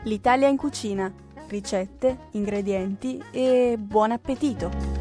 L'Italia in cucina, ricette, ingredienti e buon appetito!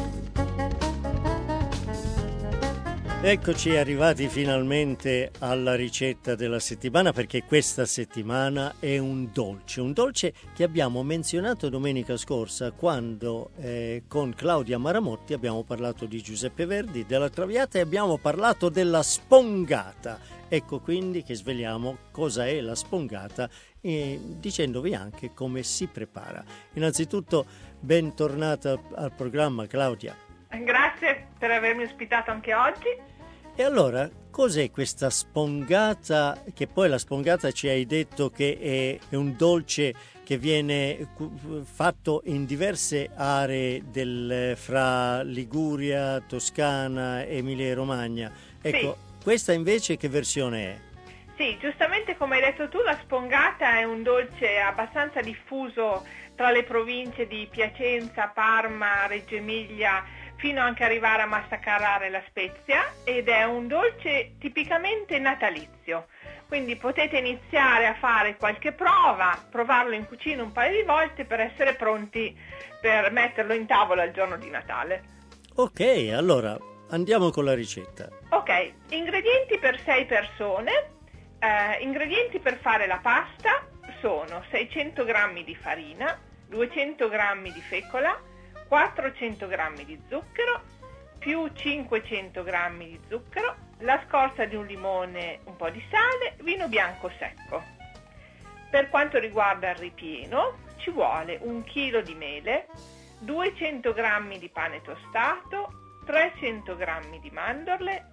Eccoci arrivati finalmente alla ricetta della settimana, perché questa settimana è un dolce che abbiamo menzionato domenica scorsa quando con Claudia Maramotti abbiamo parlato di Giuseppe Verdi, della Traviata, e abbiamo parlato della spongata. Ecco quindi che sveliamo cosa è la spongata e dicendovi anche come si prepara. Innanzitutto bentornata al programma, Claudia. Grazie per avermi ospitato anche oggi. E allora, cos'è questa spongata? Che poi la spongata ci hai detto che è un dolce che viene fatto in diverse aree fra Liguria, Toscana, Emilia e Romagna. Ecco, sì. Questa invece che versione è? Sì, giustamente come hai detto tu, la spongata è un dolce abbastanza diffuso tra le province di Piacenza, Parma, Reggio Emilia, fino anche arrivare a Massa Carrara e La Spezia, ed è un dolce tipicamente natalizio. Quindi potete iniziare a fare qualche prova, provarlo in cucina un paio di volte per essere pronti per metterlo in tavola il giorno di Natale. Ok, allora andiamo con la ricetta. Ok, ingredienti per 6 persone. Ingredienti per fare la pasta sono 600 g di farina, 200 g di fecola, 400 g di zucchero, più 500 g di zucchero, la scorza di un limone, un po' di sale, vino bianco secco. Per quanto riguarda il ripieno, ci vuole 1 chilo di mele, 200 g di pane tostato, 300 g di mandorle,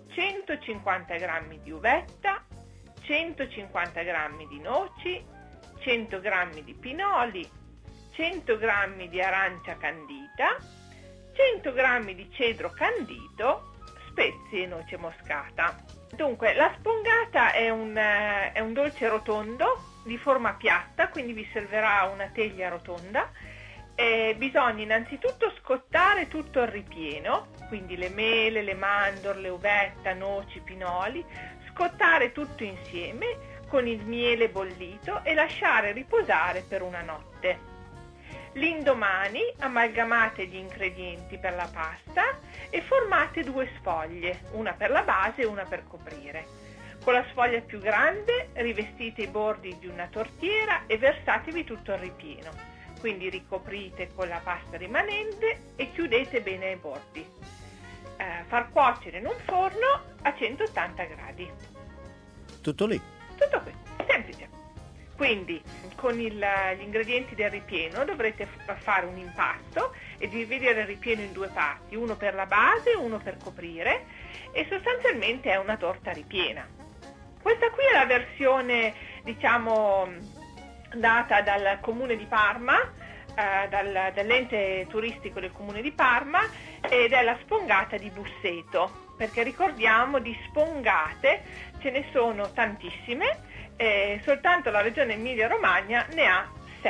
150 g di uvetta, 150 g di noci, 100 g di pinoli, 100 g di arancia candita, 100 g di cedro candito, spezie e noce moscata. Dunque, la spongata è un dolce rotondo di forma piatta, quindi vi servirà una teglia rotonda. Bisogna innanzitutto scottare tutto il ripieno, quindi le mele, le mandorle, uvetta, noci, pinoli, scottare tutto insieme con il miele bollito e lasciare riposare per una notte. L'indomani amalgamate gli ingredienti per la pasta e formate 2 sfoglie, una per la base e una per coprire. Con la sfoglia più grande rivestite i bordi di una tortiera e versatevi tutto il ripieno. Quindi ricoprite con la pasta rimanente e chiudete bene i bordi. Far cuocere in un forno a 180 gradi. Tutto lì? Tutto qui, semplice. Quindi con gli ingredienti del ripieno dovrete fare un impasto e dividere il ripieno in 2 parti, uno per la base e uno per coprire, e sostanzialmente è una torta ripiena. Questa qui è la versione, diciamo, data dal Comune di Parma, dall'ente turistico del Comune di Parma, ed è la spongata di Busseto, perché ricordiamo di spongate ce ne sono tantissime, soltanto la regione Emilia-Romagna ne ha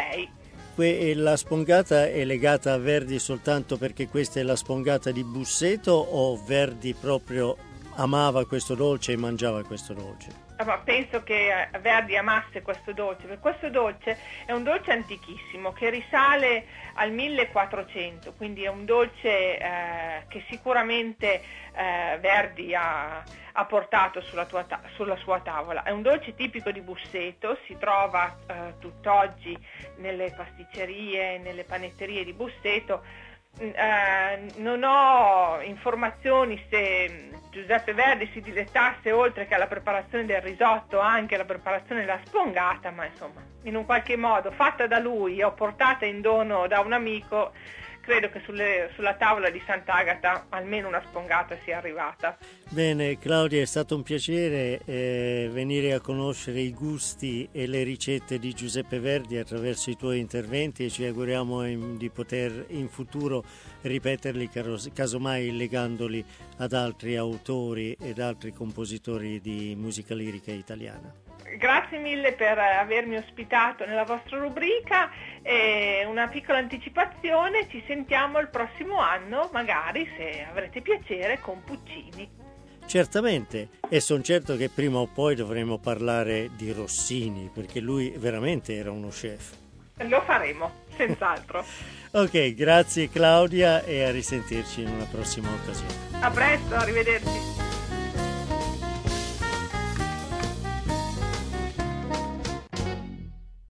6. La spongata è legata a Verdi soltanto perché questa è la spongata di Busseto, o Verdi proprio amava questo dolce e mangiava questo dolce? Ma penso che Verdi amasse questo dolce, perché questo dolce è un dolce antichissimo che risale al 1400, quindi è un dolce che sicuramente Verdi ha portato sulla sua tavola. È un dolce tipico di Busseto, si trova tutt'oggi nelle pasticcerie, nelle panetterie di Busseto. Non ho informazioni se Giuseppe Verdi si dilettasse, oltre che alla preparazione del risotto, anche alla preparazione della spongata, ma insomma, in un qualche modo fatta da lui o portata in dono da un amico, credo che sulla tavola di Sant'Agata almeno una spongata sia arrivata. Bene, Claudia, è stato un piacere venire a conoscere i gusti e le ricette di Giuseppe Verdi attraverso i tuoi interventi, e ci auguriamo di poter in futuro ripeterli, casomai legandoli ad altri autori ed altri compositori di musica lirica italiana. Grazie mille per avermi ospitato nella vostra rubrica, e una piccola anticipazione: ci sentiamo il prossimo anno, magari, se avrete piacere, con Puccini. Certamente, e sono certo che prima o poi dovremo parlare di Rossini, perché lui veramente era uno chef. Lo faremo, senz'altro. Ok, grazie Claudia e a risentirci in una prossima occasione. A presto, arrivederci.